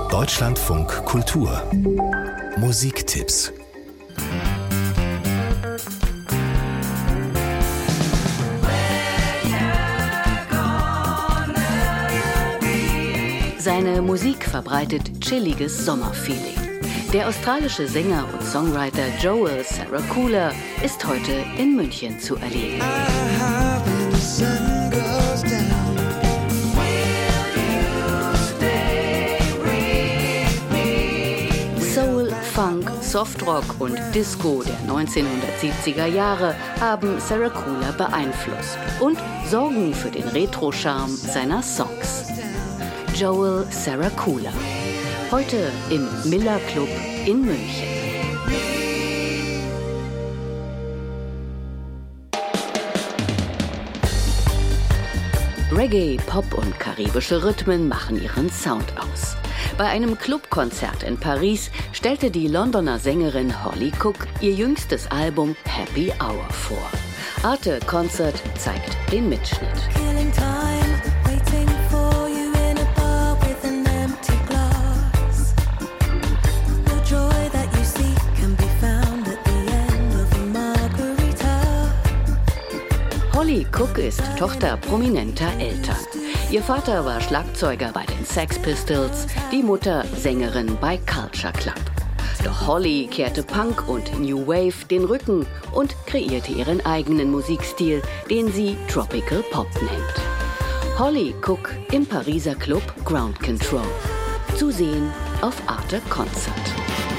Deutschlandfunk Kultur Musiktipps. Seine Musik verbreitet chilliges Sommerfeeling. Der australische Sänger und Songwriter Joel Saracoola ist heute in München zu erleben. Soul, Funk, Softrock und Disco der 1970er Jahre haben Saracoola beeinflusst und sorgen für den Retro-Charme seiner Songs. Joel Saracoola. Heute im Miller Club in München. Reggae, Pop und karibische Rhythmen machen ihren Sound aus. Bei einem Clubkonzert in Paris stellte die Londoner Sängerin Holly Cook ihr jüngstes Album Happy Hour vor. Arte Concert zeigt den Mitschnitt. Holly Cook ist Tochter prominenter Eltern. Ihr Vater war Schlagzeuger bei den Sex Pistols, die Mutter Sängerin bei Culture Club. Doch Holly kehrte Punk und New Wave den Rücken und kreierte ihren eigenen Musikstil, den sie Tropical Pop nennt. Holly Cook im Pariser Club Ground Control. Zu sehen auf Arte Concert.